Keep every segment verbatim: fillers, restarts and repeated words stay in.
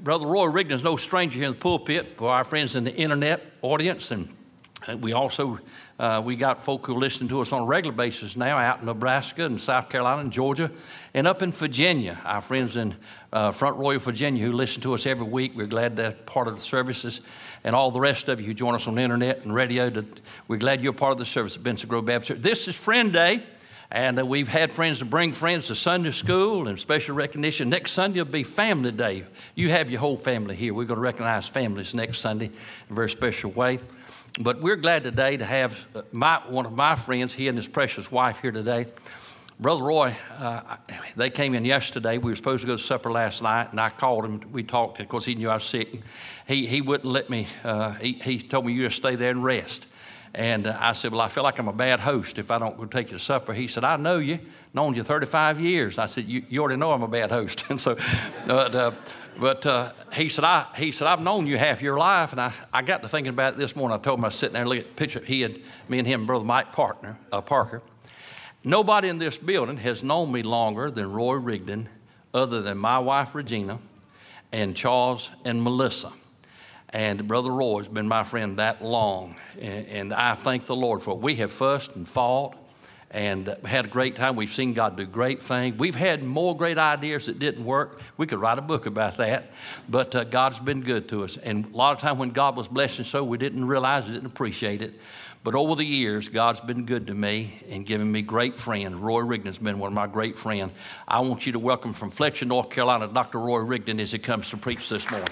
Brother Roy Rigdon is no stranger here in the pulpit for our friends in the internet audience, and we also uh, we got folk who listen to us on a regular basis now out in Nebraska and South Carolina and Georgia and up in Virginia. Our friends in uh, Front Royal, Virginia, who listen to us every week. We're glad they're part of the services, and all the rest of you who join us on the internet and radio. To, we're glad you're part of the service at Benson Grove Baptist Church. This is Friend Day. And uh, we've had friends to bring friends to Sunday school and special recognition. Next Sunday will be Family Day. You have your whole family here. We're going to recognize families next Sunday in a very special way. But we're glad today to have my, one of my friends, he and his precious wife here today. Brother Roy, uh, they came in yesterday. We were supposed to go to supper last night, and I called him. We talked, of course, he knew I was sick. He, he wouldn't let me. Uh, he, he told me, you just stay there and rest. And uh, I said, well, I feel like I'm a bad host if I don't go take you to supper. He said, I know you, known you thirty-five years. I said, you, you already know I'm a bad host. And so, but, uh, but uh, he said, I he said, I've known you half your life. And I, I got to thinking about it this morning. I told him I was sitting there and looking at the picture. He had, me and him, Brother Mike partner, uh, Parker. Nobody in this building has known me longer than Roy Rigdon other than my wife, Regina, and Charles and Melissa. And Brother Roy has been my friend that long, and, and I thank the Lord for it. We have fussed and fought and had a great time. We've seen God do great things. We've had more great ideas that didn't work. We could write a book about that, but uh, God's been good to us. And a lot of time when God was blessing so, we didn't realize it, didn't appreciate it. But over the years, God's been good to me and given me great friends. Roy Rigdon's been one of my great friends. I want you to welcome from Fletcher, North Carolina, Doctor Roy Rigdon as he comes to preach this morning.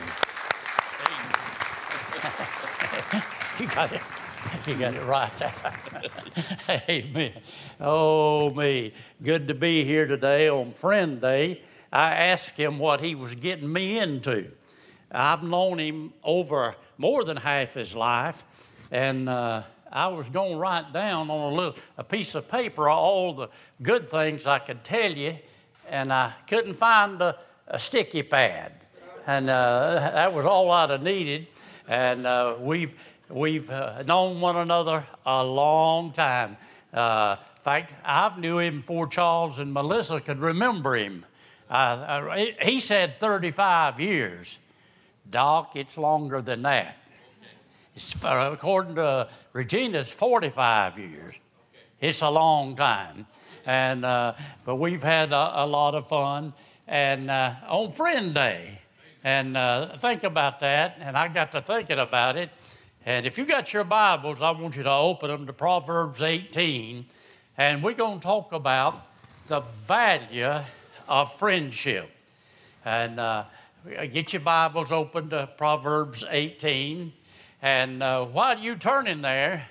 You got it. You got it right. Amen. Oh, me. Good to be here today on Friend Day. I asked him what he was getting me into. I've known him over more than half his life, and uh, I was going to write down on a little a piece of paper all the good things I could tell you, and I couldn't find a, a sticky pad, and uh, that was all I'd have needed. And uh, we've we've uh, known one another a long time. Uh, in fact, I've knew him before Charles and Melissa could remember him. Uh, uh, he said thirty-five years. Doc, it's longer than that. It's, uh, according to Regina, it's forty-five years. It's a long time. And uh, but we've had a, a lot of fun. And uh, on Friend Day. And uh, think about that, and I got to thinking about it. And if you got your Bibles, I want you to open them to Proverbs eighteen, and we're going to talk about the value of friendship. And uh, get your Bibles open to Proverbs eighteen, and uh, while you turning there,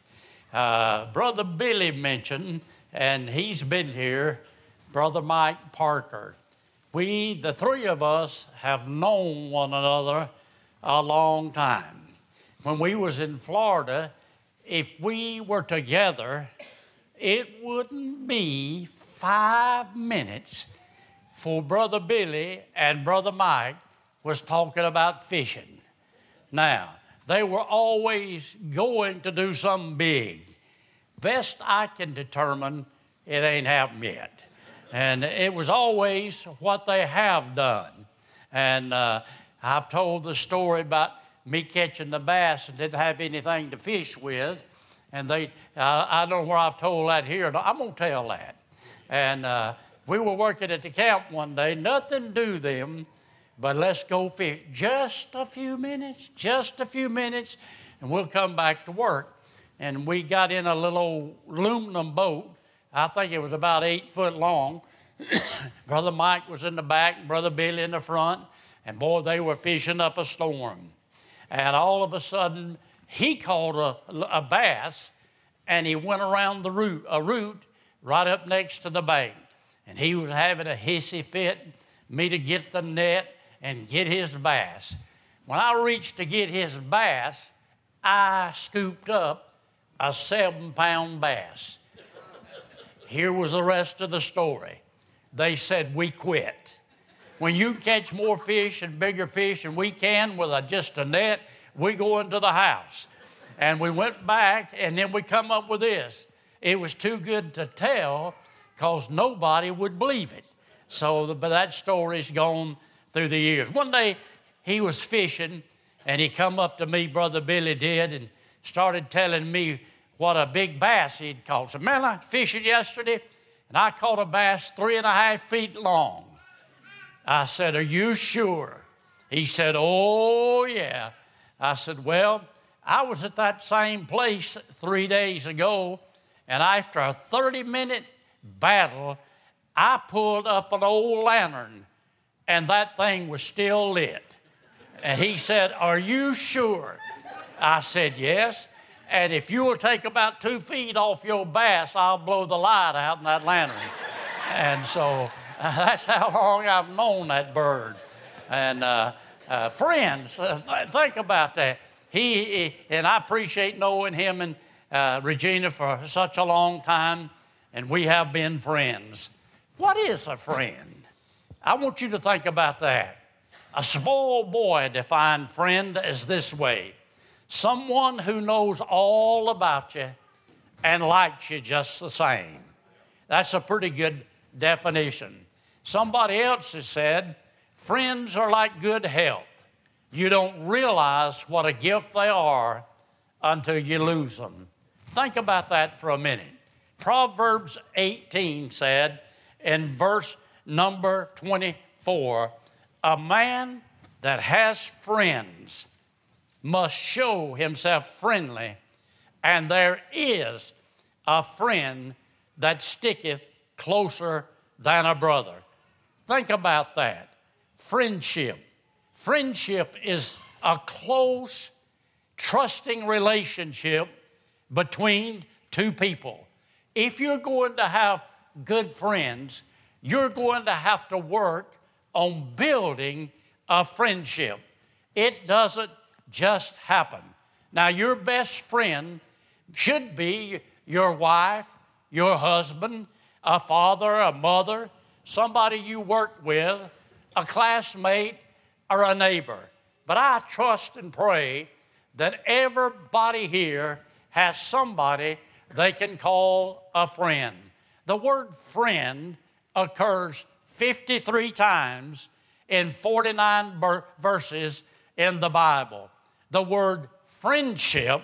uh, Brother Billy mentioned, and he's been here, Brother Mike Parker. We, the three of us, have known one another a long time. When we was in Florida, if we were together, it wouldn't be five minutes for Brother Billy and Brother Mike was talking about fishing. Now, they were always going to do something big. Best I can determine, it ain't happened yet. And it was always what they have done. And uh, I've told the story about me catching the bass and didn't have anything to fish with. And they, uh, I don't know where I've told that here. I'm going to tell that. And uh, we were working at the camp one day. Nothing to them, but let's go fish. Just a few minutes, just a few minutes, and we'll come back to work. And we got in a little old aluminum boat. I think it was about eight foot long. Brother Mike was in the back, Brother Billy in the front, and boy, they were fishing up a storm. And all of a sudden, he caught a, a bass, and he went around the root, a root right up next to the bank. And he was having a hissy fit, me to get the net and get his bass. When I reached to get his bass, I scooped up a seven-pound bass. Here was the rest of the story. They said, we quit. When you catch more fish and bigger fish than we can with a, just a net, we go into the house. And we went back, and then we come up with this. It was too good to tell because nobody would believe it. So the, but that story's gone through the years. One day, he was fishing, and he come up to me, Brother Billy did, and started telling me what a big bass he'd caught. So, man, I fishing yesterday, and I caught a bass three and a half feet long. I said, are you sure? He said, oh, yeah. I said, well, I was at that same place three days ago, and after a thirty-minute battle, I pulled up an old lantern, and that thing was still lit. And he said, are you sure? I said, yes. And if you will take about two feet off your bass, I'll blow the light out in that lantern. And so uh, that's how long I've known that bird. And uh, uh, friends, uh, th- think about that. He, he and I appreciate knowing him and uh, Regina for such a long time, and we have been friends. What is a friend? I want you to think about that. A small boy defined friend as this way: someone who knows all about you and likes you just the same. That's a pretty good definition. Somebody else has said, friends are like good health. You don't realize what a gift they are until you lose them. Think about that for a minute. Proverbs eighteen said in verse number twenty-four, a man that has friends must show himself friendly, and there is a friend that sticketh closer than a brother. Think about that. Friendship. Friendship is a close, trusting relationship between two people. If you're going to have good friends, you're going to have to work on building a friendship. It doesn't just happen. Now, your best friend should be your wife, your husband, a father, a mother, somebody you work with, a classmate, or a neighbor. But I trust and pray that everybody here has somebody they can call a friend. The word friend occurs fifty-three times in forty-nine ber- verses in the Bible. The word friendship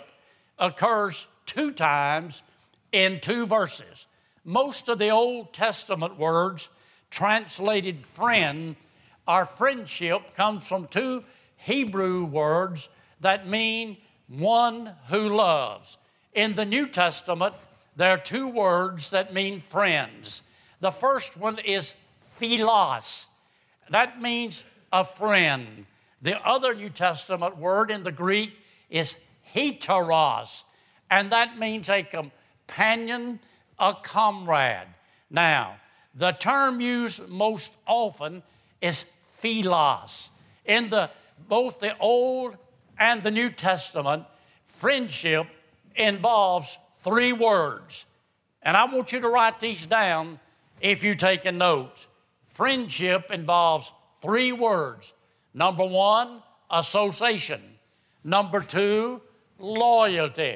occurs two times in two verses. Most of the Old Testament words translated friend or friendship comes from two Hebrew words that mean one who loves. In the New Testament, there are two words that mean friends. The first one is philos. That means a friend. The other New Testament word in the Greek is heteros, and that means a companion, a comrade. Now, the term used most often is philos. In the both the Old and the New Testament, friendship involves three words. And I want you to write these down if you're taking notes. Friendship involves three words. Number one, association. Number two, loyalty.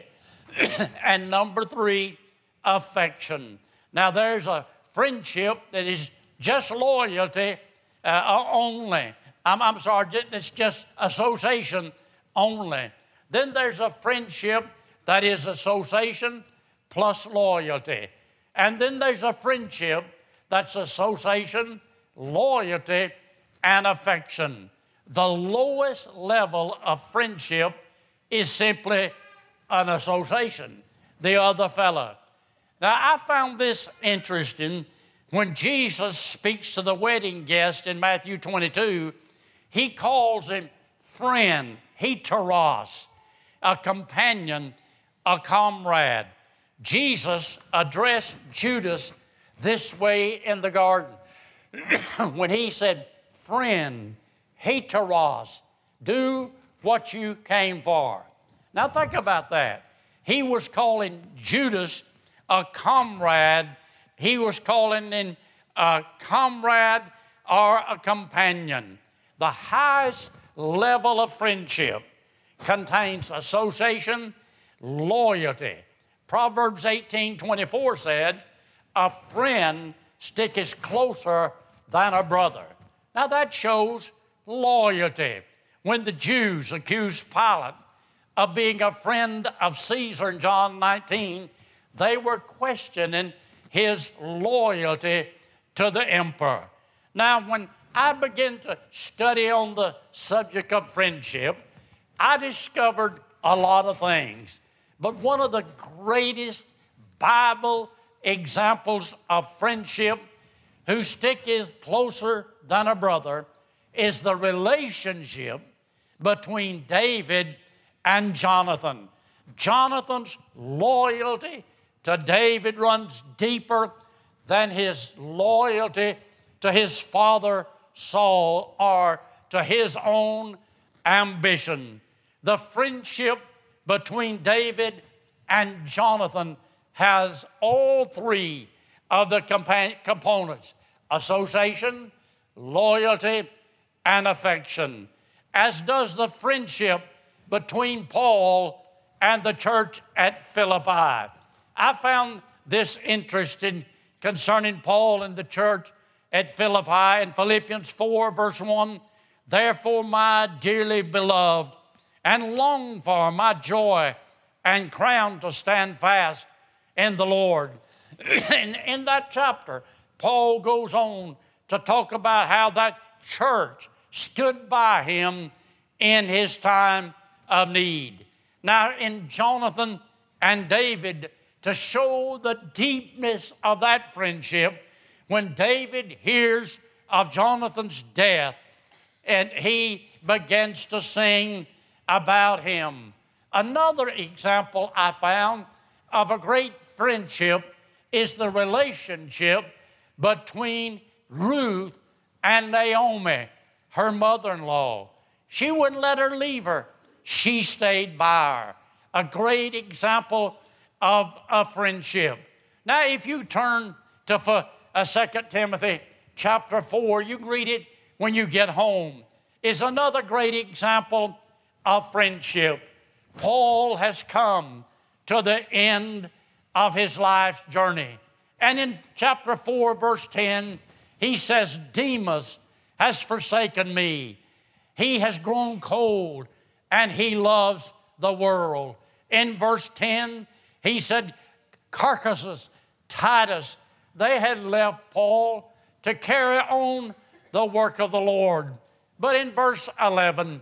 And number three, affection. Now, there's a friendship that is just loyalty uh, only. I'm, I'm sorry, it's just association only. Then there's a friendship that is association plus loyalty. And then there's a friendship that's association, loyalty, and affection. The lowest level of friendship is simply an association, the other fellow. Now, I found this interesting. When Jesus speaks to the wedding guest in Matthew twenty-two, he calls him friend, heteros, a companion, a comrade. Jesus addressed Judas this way in the garden when he said, friend, heteros, do what you came for. Now think about that. He was calling Judas a comrade. He was calling him a comrade or a companion. The highest level of friendship contains association, loyalty. Proverbs eighteen twenty-four said, a friend sticketh closer than a brother. Now that shows loyalty. when the Jews accused Pilate of being a friend of Caesar in John nineteen, they were questioning his loyalty to the emperor. Now, when I began to study on the subject of friendship, I discovered a lot of things. But one of the greatest Bible examples of friendship, who sticketh closer than a brother, is the relationship between David and Jonathan. Jonathan's loyalty to David runs deeper than his loyalty to his father Saul or to his own ambition. The friendship between David and Jonathan has all three of the compa- components: association, loyalty, and affection, as does the friendship between Paul and the church at Philippi. I found this interesting concerning Paul and the church at Philippi in Philippians four, verse one. Therefore, my dearly beloved, and long for my joy and crown to stand fast in the Lord. And in that chapter, Paul goes on to talk about how that church stood by him in his time of need. Now, in Jonathan and David, to show the deepness of that friendship, when David hears of Jonathan's death, and he begins to sing about him. Another example I found of a great friendship is the relationship between Ruth and Naomi, her mother-in-law. She wouldn't let her leave her. She stayed by her. A great example of a friendship. Now, if you turn to uh, Second Timothy chapter four, you can read it when you get home, is another great example of friendship. Paul has come to the end of his life's journey. And in chapter four, verse ten, he says, Demas has forsaken me. He has grown cold, and he loves the world. In verse ten, he said, Carcassus, Titus, they had left Paul to carry on the work of the Lord. But in verse eleven,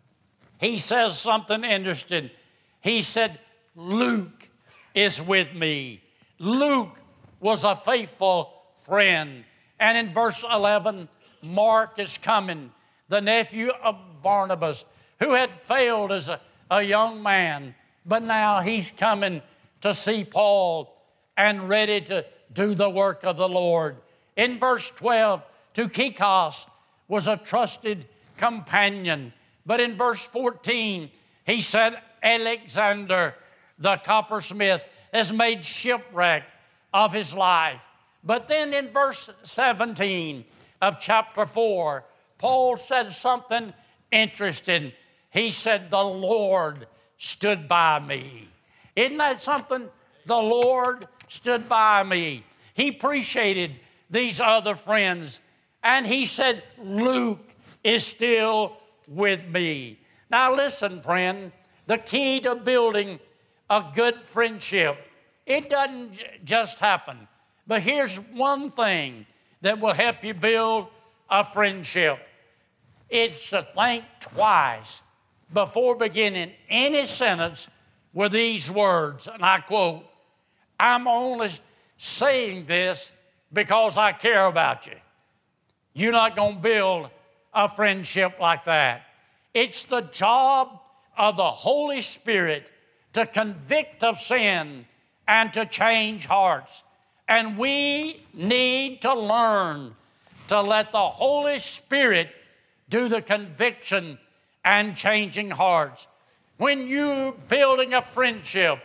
he says something interesting. He said, Luke is with me. Luke was a faithful friend. And in verse eleven, Mark is coming, the nephew of Barnabas, who had failed as a, a young man, but now he's coming to see Paul and ready to do the work of the Lord. In verse twelve, Tychicus was a trusted companion. But in verse fourteen, he said, Alexander, the coppersmith, has made shipwreck of his life. But then in verse seventeen of chapter four, Paul said something interesting. He said, the Lord stood by me. Isn't that something? The Lord stood by me. He appreciated these other friends. And he said, Luke is still with me. Now listen, friend, the key to building a good friendship, it doesn't j- just happen. But here's one thing that will help you build a friendship. It's to think twice before beginning any sentence with these words, and I quote, I'm only saying this because I care about you. You're not going to build a friendship like that. It's the job of the Holy Spirit to convict of sin and to change hearts. And we need to learn to let the Holy Spirit do the conviction and changing hearts. When you're building a friendship,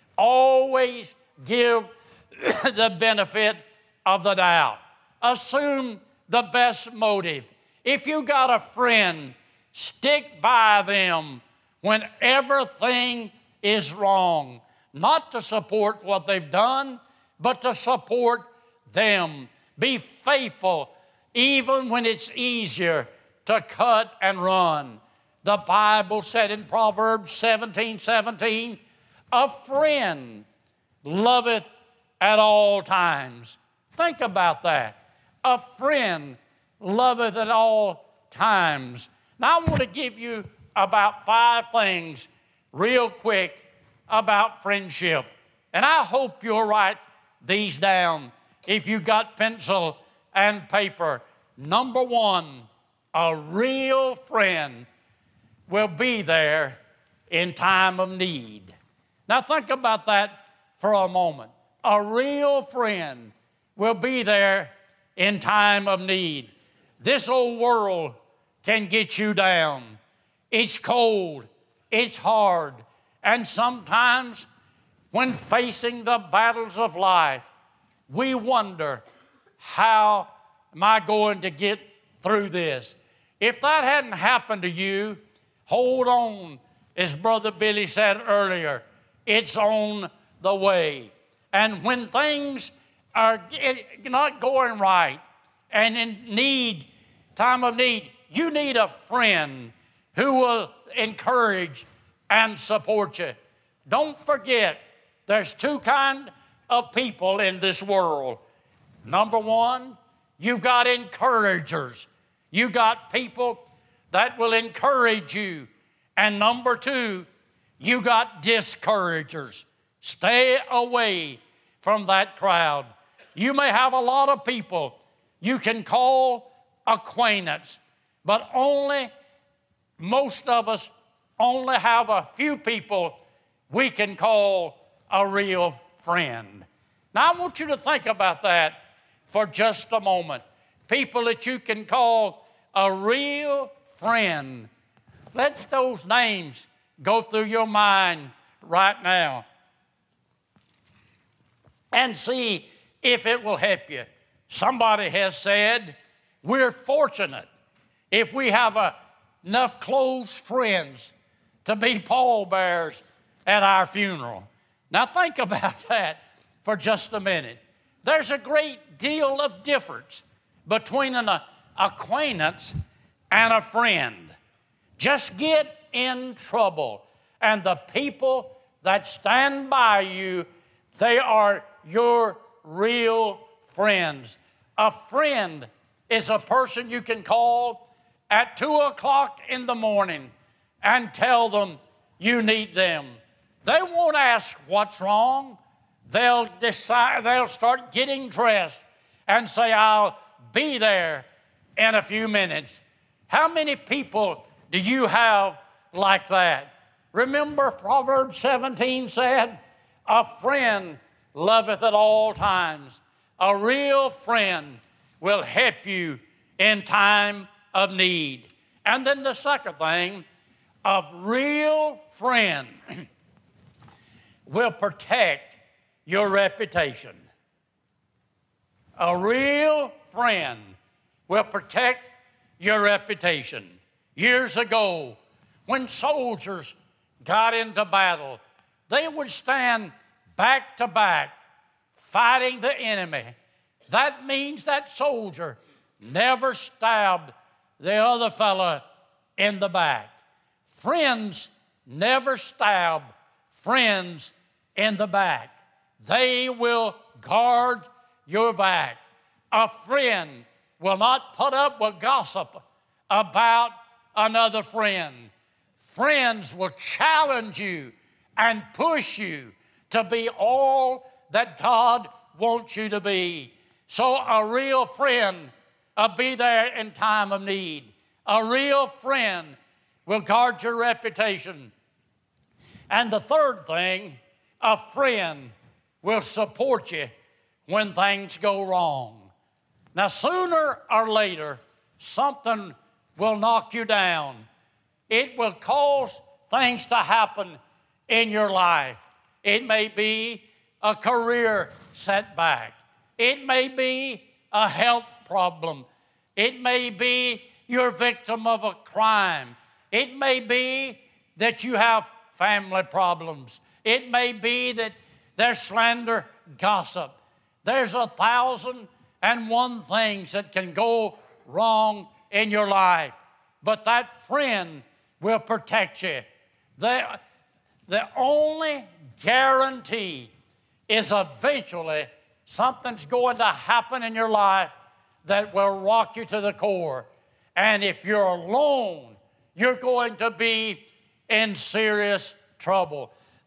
always give the benefit of the doubt. Assume the best motive. If you got a friend, stick by them when everything is wrong. Not to support what they've done, but to support them. Be faithful even when it's easier to cut and run. The Bible said in Proverbs seventeen seventeen, a friend loveth at all times. Think about that. A friend loveth at all times. Now I want to give you about five things real quick about friendship. And I hope you'll write these down if you got pencil and paper. Number one, a real friend will be there in time of need. Now think about that for a moment. A real friend will be there in time of need. This old world can get you down. It's cold, it's hard, and sometimes when facing the battles of life, we wonder, how am I going to get through this? If that hadn't happened to you, hold on, as Brother Billy said earlier, it's on the way. And when things are not going right and in need, time of need, you need a friend who will encourage and support you. Don't forget, there's two kinds of people in this world. Number one, you've got encouragers. You've got people that will encourage you. And number two, you got discouragers. Stay away from that crowd. You may have a lot of people you can call acquaintance, but only, most of us only have a few people we can call a real friend. Now I want you to think about that for just a moment. People that you can call a real friend. Let those names go through your mind right now and see if it will help you. Somebody has said, we're fortunate if we have a, enough close friends to be pallbearers at our funeral. Now think about that for just a minute. There's a great deal of difference between an acquaintance and a friend. Just get in trouble, and the people that stand by you, they are your real friends. A friend is a person you can call at two o'clock in the morning and tell them you need them. They won't ask what's wrong. They'll decide, they'll start getting dressed and say, I'll be there in a few minutes. How many people do you have like that? Remember Proverbs seventeen said, a friend loveth at all times. A real friend will help you in time of need. And then the second thing, a real friend will protect your reputation. A real friend will protect your reputation. Years ago, when soldiers got into battle, they would stand back to back fighting the enemy. That means that soldier never stabbed the other fella in the back. Friends never stab friends in the back. They will guard your back. A friend will not put up with gossip about another friend. Friends will challenge you and push you to be all that God wants you to be. So a real friend will be there in time of need. A real friend will guard your reputation. And the third thing, a friend will support you when things go wrong. Now, sooner or later, something will knock you down. It will cause things to happen in your life. It may be a career setback. It may be a health problem. It may be you're a victim of a crime. It may be that you have family problems. It may be that there's slander, gossip. There's a thousand and one things that can go wrong in your life. But that friend will protect you. The, the only guarantee is eventually something's going to happen in your life that will rock you to the core. And if you're alone, you're going to be in serious trouble.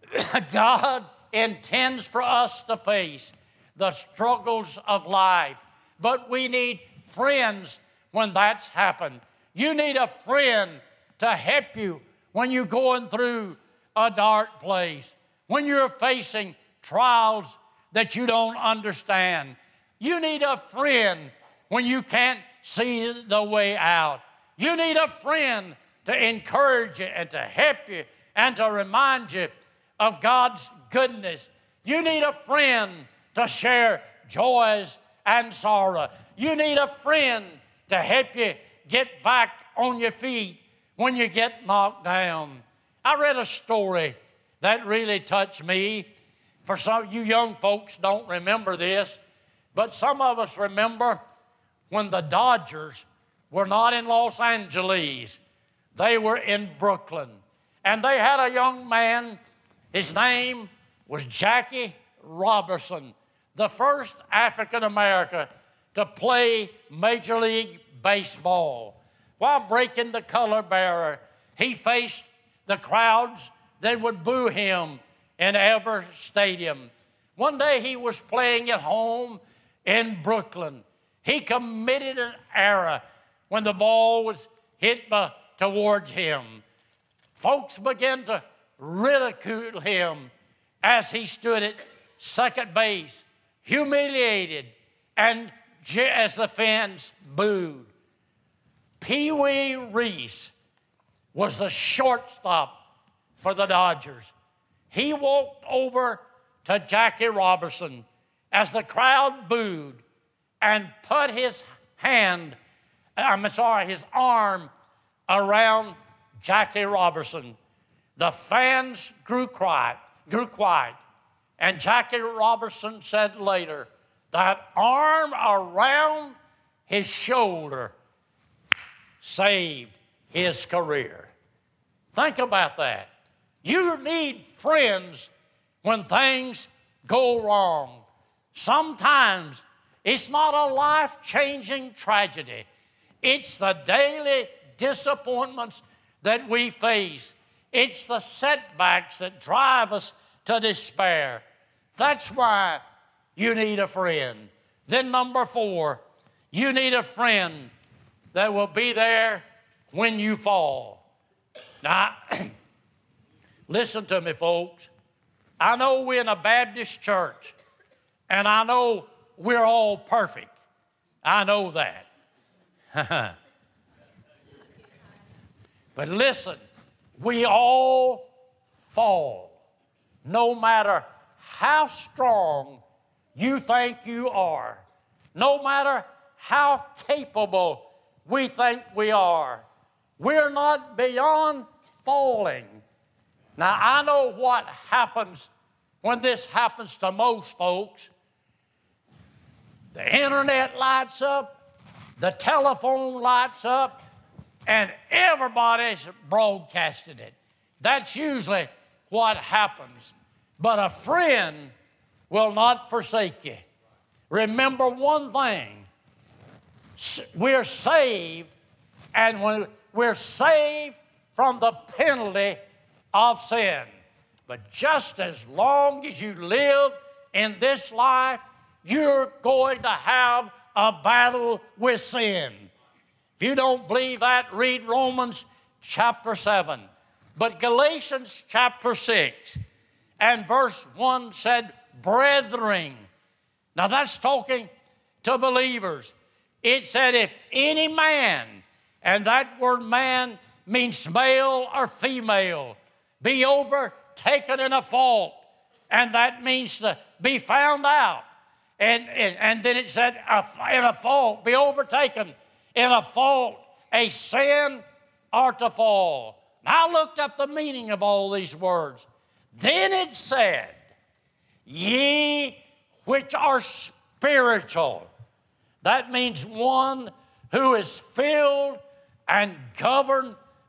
God intends for us to face the struggles of life, but we need friends when that's happened. You need a friend to help you when you're going through a dark place, when you're facing trials that you don't understand. You need a friend when you can't see the way out. You need a friend to encourage you and to help you and to remind you of God's goodness. You need a friend to share joys and sorrow. You need a friend to help you get back on your feet when you get knocked down. I read a story that really touched me. For some of you young folks don't remember this, but some of us remember when the Dodgers were not in Los Angeles. They were in Brooklyn. And they had a young man. His name was Jackie Robinson, the first African American to play Major League Baseball. While breaking the color barrier, he faced the crowds that would boo him in every stadium. One day he was playing at home in Brooklyn. He committed an error when the ball was hit by, towards him. Folks began to ridicule him as he stood at second base, humiliated, and as the fans booed. Pee Wee Reese was the shortstop for the Dodgers. He walked over to Jackie Robinson as the crowd booed and put his hand, I'm sorry, his arm around Jackie Robinson. The fans grew quiet, grew quiet, and Jackie Robinson said later, that arm around his shoulder saved his career. Think about that. You need friends when things go wrong. Sometimes it's not a life-changing tragedy. It's the daily disappointments that we face. It's the setbacks that drive us to despair. That's why you need a friend. Then number four, you need a friend that will be there when you fall. Now, listen to me, folks. I know we're in a Baptist church, and I know we're all perfect. I know that. But listen, we all fall. No matter how strong you think you are, no matter how capable we think we are, we're not beyond falling. Now, I know what happens when this happens to most folks. The internet lights up, the telephone lights up, and everybody's broadcasting it. That's usually what happens. But a friend will not forsake you. Remember one thing. We're saved, and when we're saved from the penalty of sin. But just as long as you live in this life, you're going to have a battle with sin. If you don't believe that, read Romans chapter seven. But Galatians chapter six and verse one said, brethren. Now that's talking to believers. It said, if any man, and that word man means male or female, be overtaken in a fault, and that means to be found out. And, and, and then it said, in a fault, be overtaken in a fault, a sin, or to fall. Now I looked up the meaning of all these words. Then it said, ye which are spiritual. That means one who is filled and governed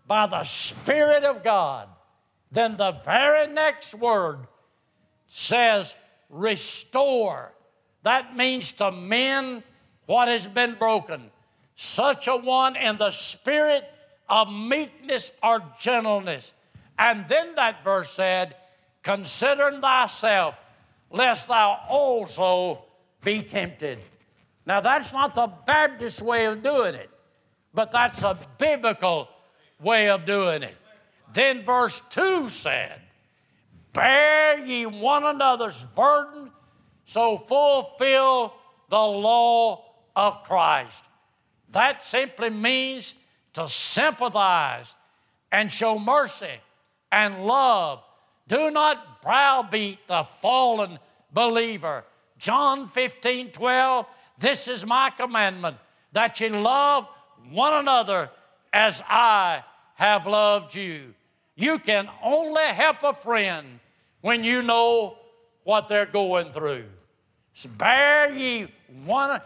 by the Spirit of God, then the very next word says restore. That means to mend what has been broken. Such a one in the spirit of meekness or gentleness. And then that verse said, consider thyself, lest thou also be tempted. Now that's not the Baptist way of doing it, but that's a biblical way of doing it. Then verse two said, bear ye one another's burden, so fulfill the law of Christ. That simply means to sympathize and show mercy and love. Do not browbeat the fallen believer. John fifteen twelve, this is my commandment, that ye love one another as I have loved you. You can only help a friend when you know what they're going through. So bear ye one.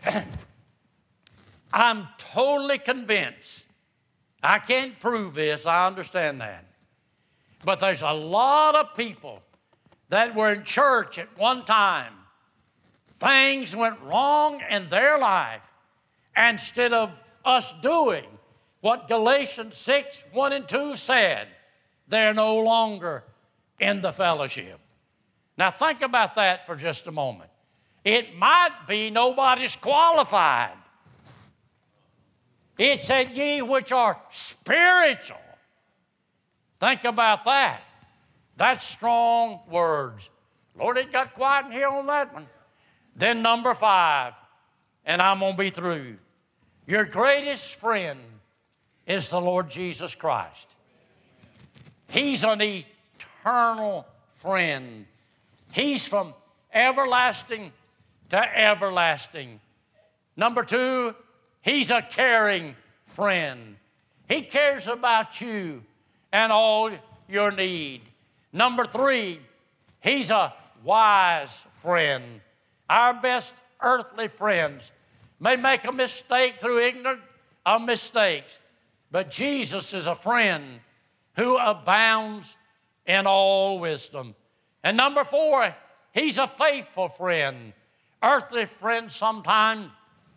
I'm totally convinced. I can't prove this, I understand that. But there's a lot of people that were in church at one time. Things went wrong in their life. Instead of us doing what Galatians six, one and two said, they're no longer in the fellowship. Now think about that for just a moment. It might be nobody's qualified. It said, ye which are spiritual. Think about that. That's strong words. Lord, it got quiet in here on that one. Then number five, and I'm going to be through. Your greatest friend is the Lord Jesus Christ. He's an eternal friend. He's from everlasting to everlasting. Number two, he's a caring friend. He cares about you and all your need. Number three, he's a wise friend. Our best earthly friends may make a mistake through ignorance of mistakes, but Jesus is a friend who abounds in all wisdom. And number four, he's a faithful friend. Earthly friends sometimes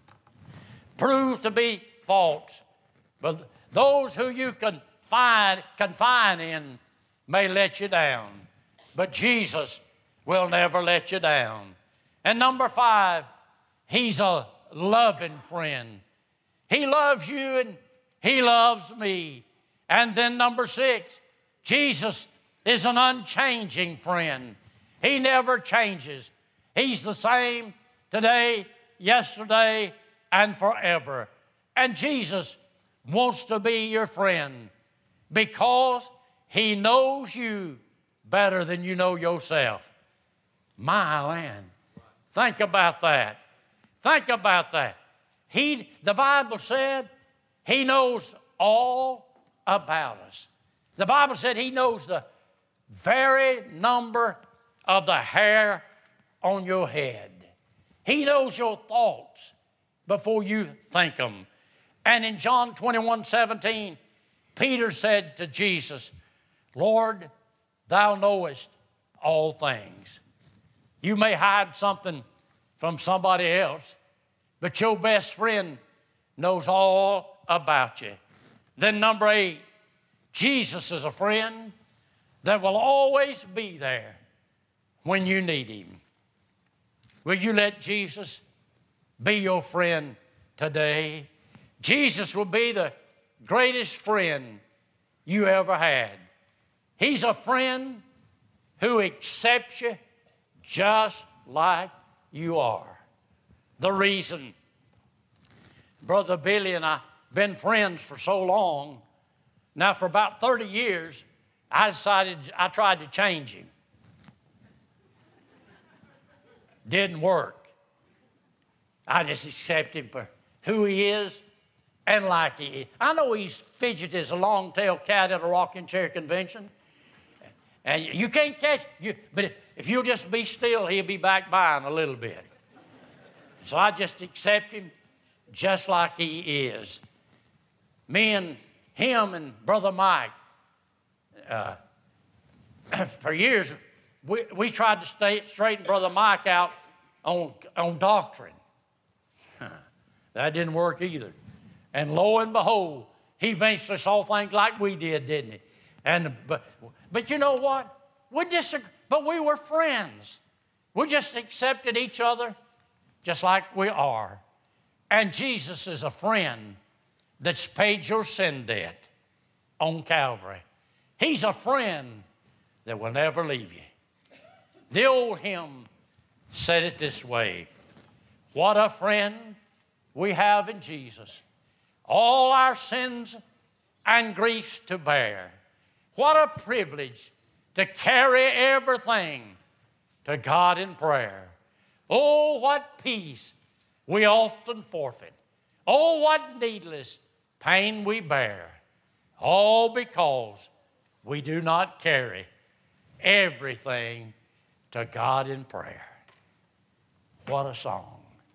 prove to be false, but those who you can find, confine in may let you down. But Jesus will never let you down. And number five, he's a loving friend. He loves you and he loves me. And then number six, Jesus is an unchanging friend. He never changes. He's the same today, yesterday, and forever. And Jesus wants to be your friend because he knows you better than you know yourself. My land. Think about that. Think about that. He, the Bible said he knows all about us. The Bible said he knows the very number of the hair on your head. He knows your thoughts before you think them. And in John twenty-one seventeen, Peter said to Jesus, Lord, thou knowest all things. You may hide something from somebody else, but your best friend knows all about you. Then number eight, Jesus is a friend that will always be there when you need him. Will you let Jesus be your friend today? Jesus will be the greatest friend you ever had. He's a friend who accepts you just like you are. The reason Brother Billy and I have been friends for so long, now for about thirty years, I decided I tried to change him. Didn't work. I just accept him for who he is and like he is. I know he's fidgety as a long-tailed cat at a rocking chair convention. And you can't catch, you, but if you'll just be still, he'll be back by in a little bit. So I just accept him just like he is. Me and him and Brother Mike, uh, for years, we, we tried to stay, straighten Brother Mike out on, on doctrine. That didn't work either. And lo and behold, he eventually saw things like we did, didn't he? And but, but you know what? We disagree, but we were friends. We just accepted each other just like we are. And Jesus is a friend that's paid your sin debt on Calvary. He's a friend that will never leave you. The old hymn said it this way: what a friend we have in Jesus, all our sins and griefs to bear. What a privilege to carry everything to God in prayer. Oh, what peace we often forfeit. Oh, what needless pain we bear. All because we do not carry everything to God in prayer. What a song.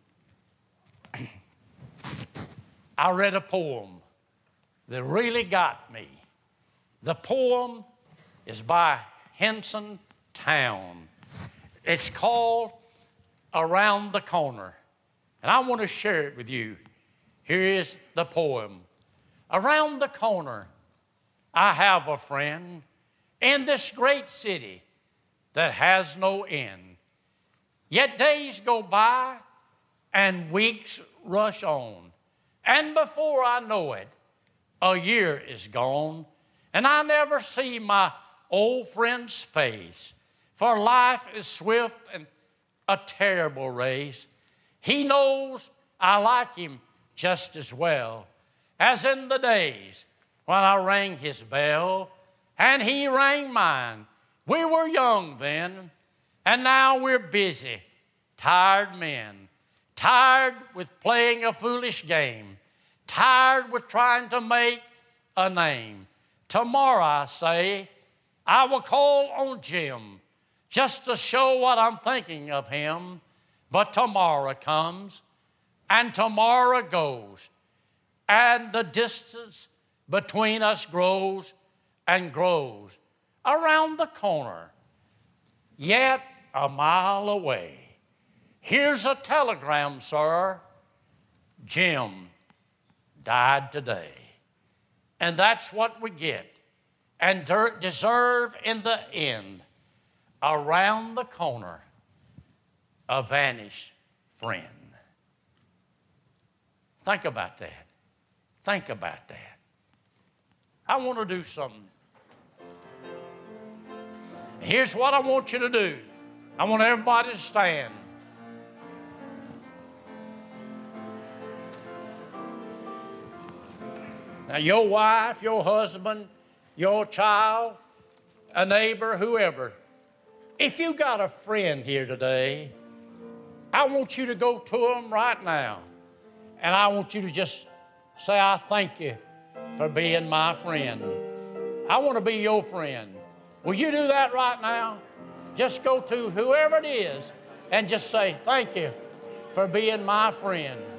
I read a poem that really got me. The poem is by Henson Town. It's called Around the Corner, and I want to share it with you. Here is the poem. Around the corner, I have a friend in this great city that has no end. Yet days go by and weeks rush on, and before I know it, a year is gone, and I never see my old friend's face. For life is swift and a terrible race. He knows I like him just as well as in the days when I rang his bell and he rang mine. We were young then, and now we're busy, tired men, tired with playing a foolish game, tired with trying to make a name. Tomorrow, I say, I will call on Jim just to show what I'm thinking of him. But tomorrow comes and tomorrow goes, and the distance between us grows and grows. Around the corner, yet a mile away, here's a telegram, sir. Jim died today. And that's what we get and deserve in the end. Around the corner, a vanished friend. Think about that. Think about that. I want to do something. And here's what I want you to do. I want everybody to stand. Now, your wife, your husband, your child, a neighbor, whoever, if you got a friend here today, I want you to go to them right now. And I want you to just say, I thank you for being my friend. I want to be your friend. Will you do that right now? Just go to whoever it is and just say, thank you for being my friend.